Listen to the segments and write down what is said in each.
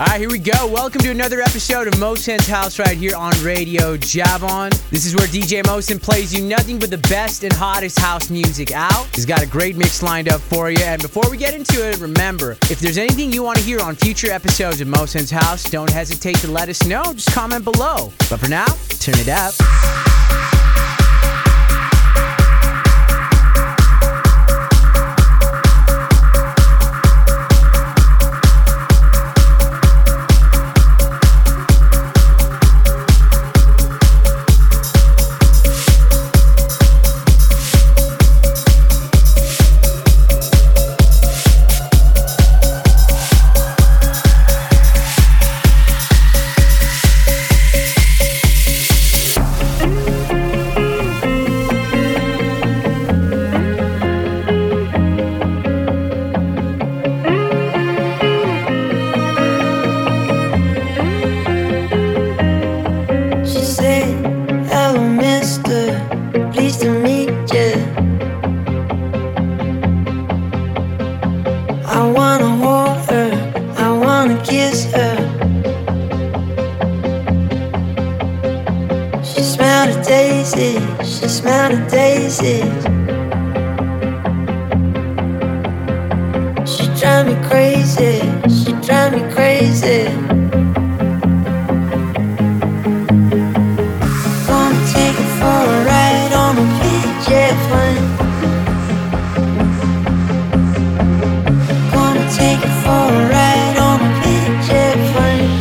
All right, here we go. Welcome to another episode of Mosen's House right here on Radio Javon. This is where DJ Mosen plays you nothing but the best and hottest house music out. He's got a great mix lined up for you. And before we get into it, remember, if there's anything you want to hear on future episodes of Mosen's House, don't hesitate to let us know. Just comment below. But for now, turn it up. She smelled a daisy. She drive me crazy. She drive me crazy. Gonna take her for a ride on a PJ plane. Gonna take her for a ride on a PJ plane.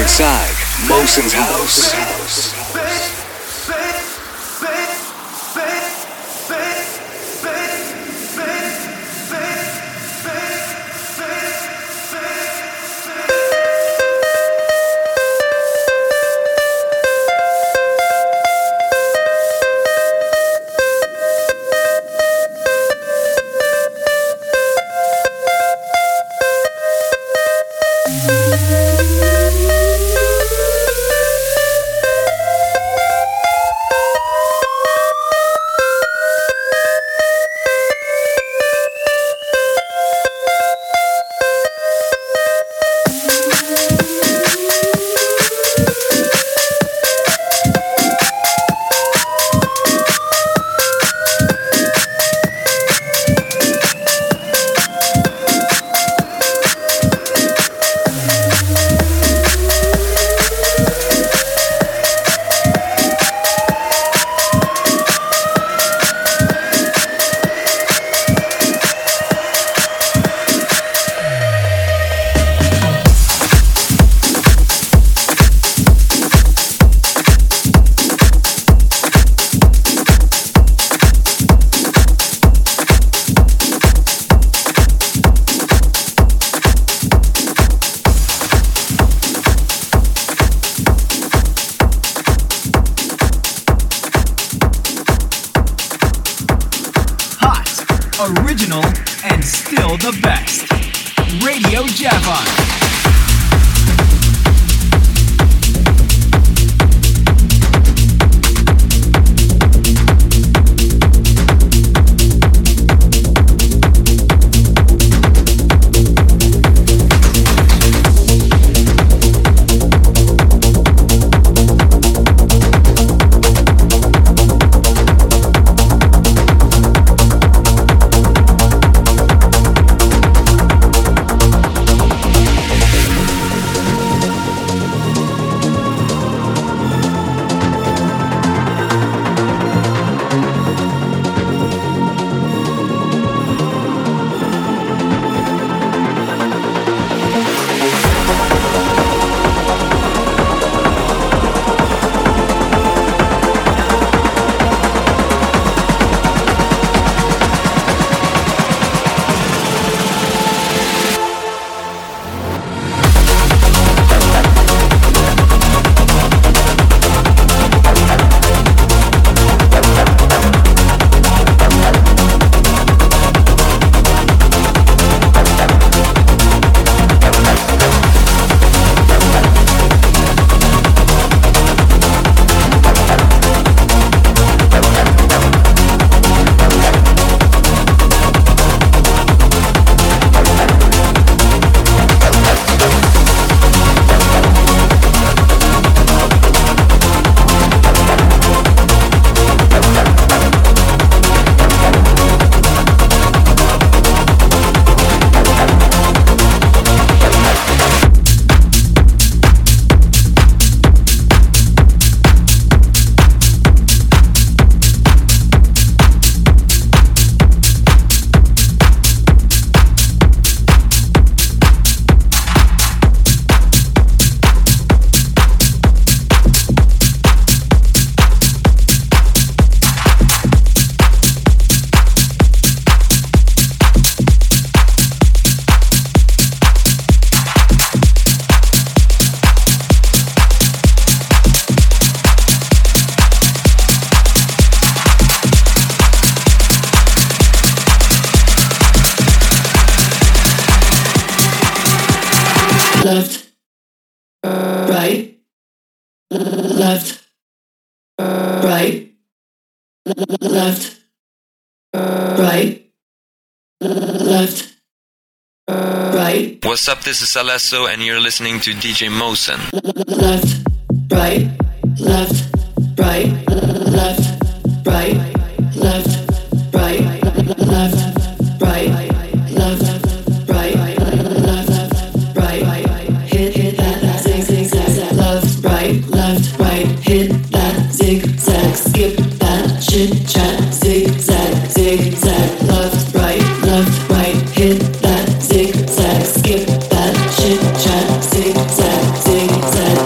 inside Mosen's house. Original and still the best. Radio Javon. left, right, left, right, left, right, left, right. What's up? This is Alesso, and you're listening to DJ Mosen. Left, right, left, right, left, right, left, right, left, right, left, right, left, right. Hit that zigzag. Left, right. Hit that zigzag. Skip that chit chat. Zigzag. Left, right. Hit that zigzag. Skip that chit chat. Zigzag.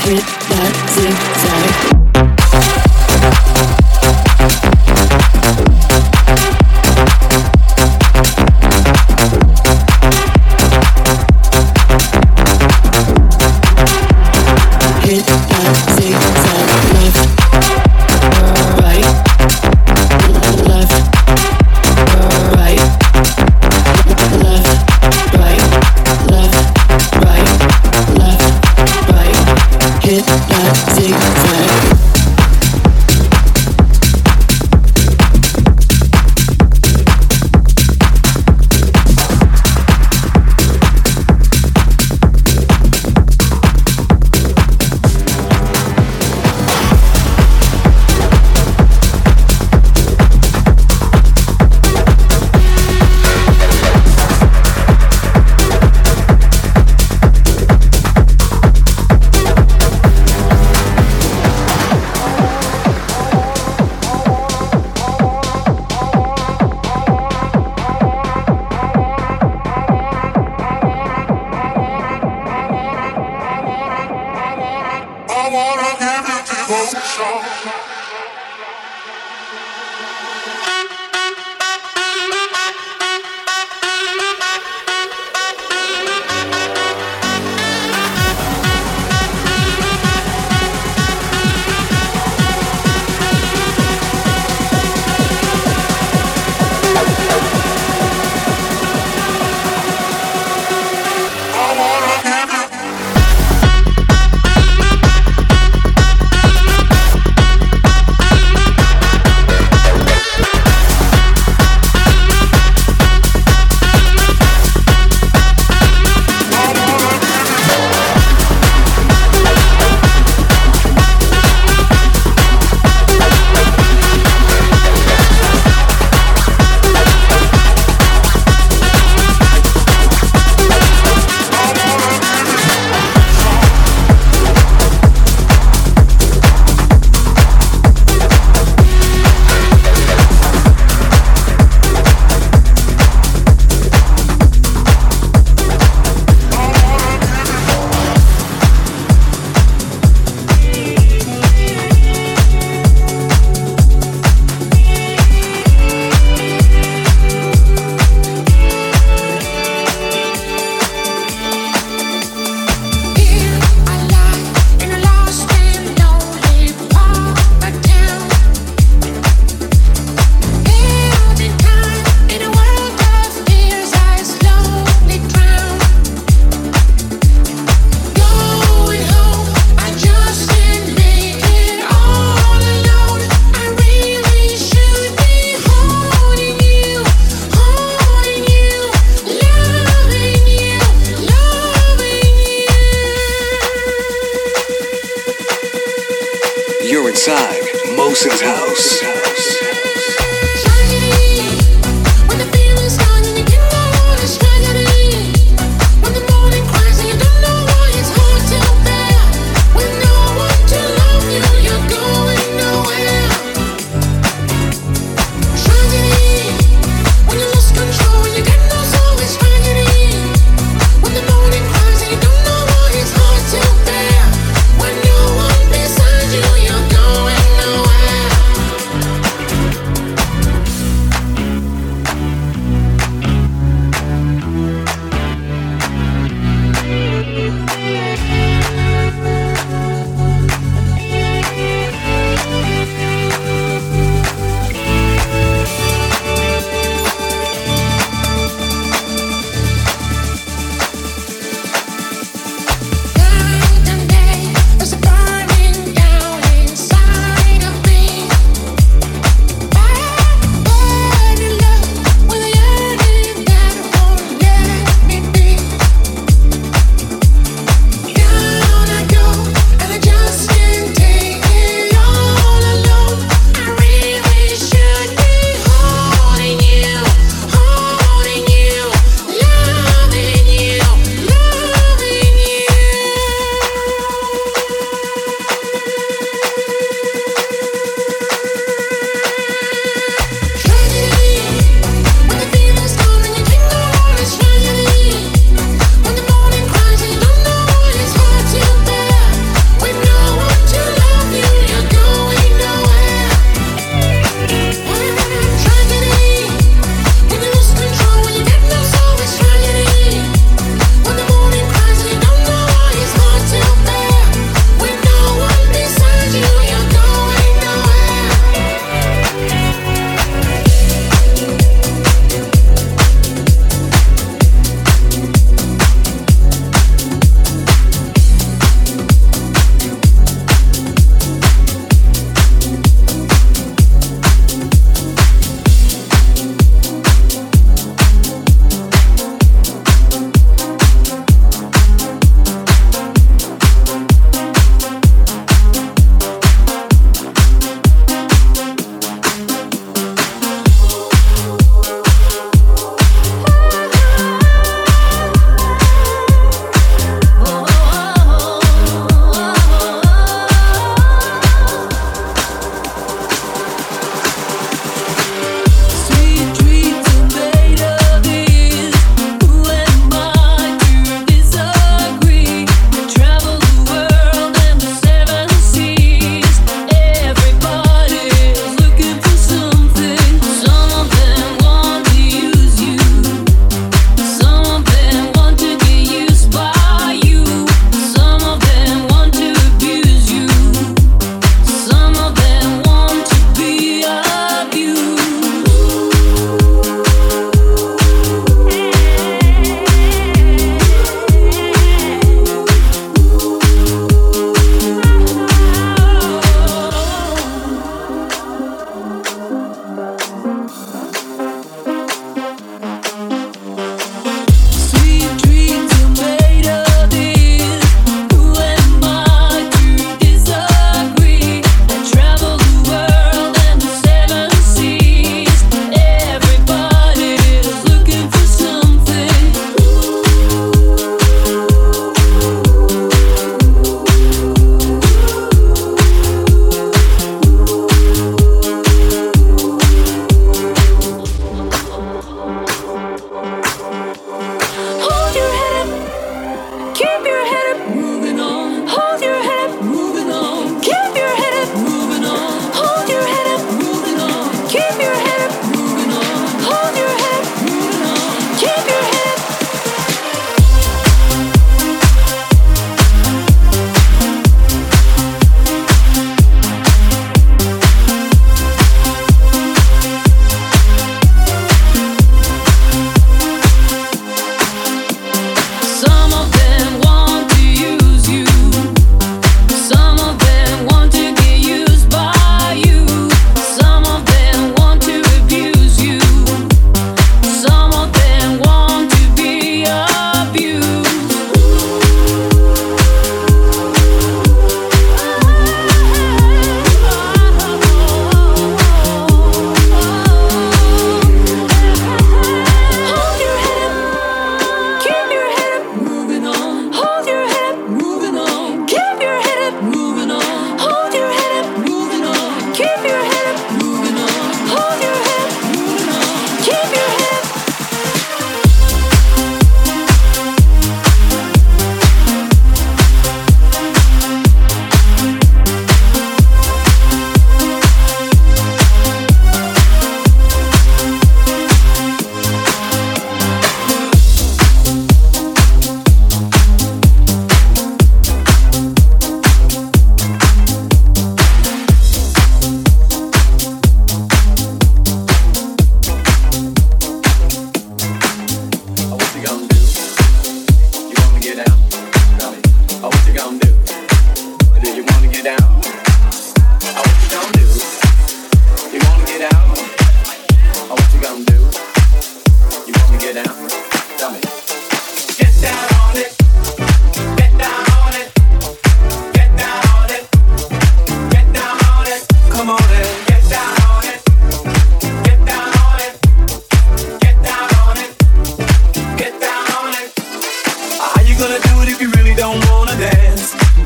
Mosen's house.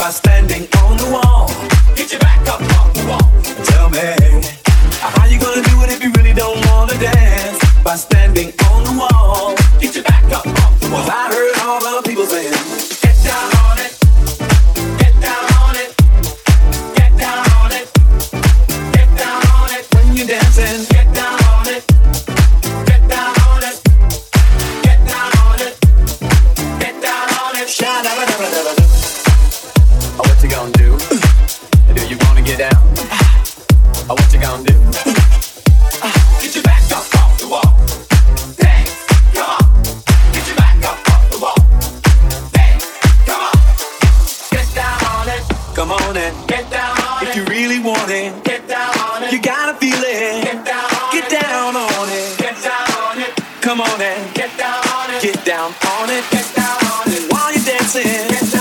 by standing on the wall. Get your back up off the wall. Tell me, how you gonna do it if you really don't wanna dance? By standing on the wall. Get your back up off the wall. 'Cause I heard all the people saying, get down on it. Get down on it. Get down on it. Get down on it. When you're dancing, get down on it. Get down on it. Get down on it. Get down on it. Sha-da-da-da-da-da. Oh, what you gonna do? Do you wanna get down? Oh, what you gonna do? Get your back up off the wall. Dance, come on. Get your back up off the wall. Dance, come on. Get down on it. Come on and get down on it. If you really want it, get down on it. You gotta feel it. Get down on it. Get down on it. Get down on it. Come on and get down on it. Get down on it. Get down on it. While you're dancing, get down.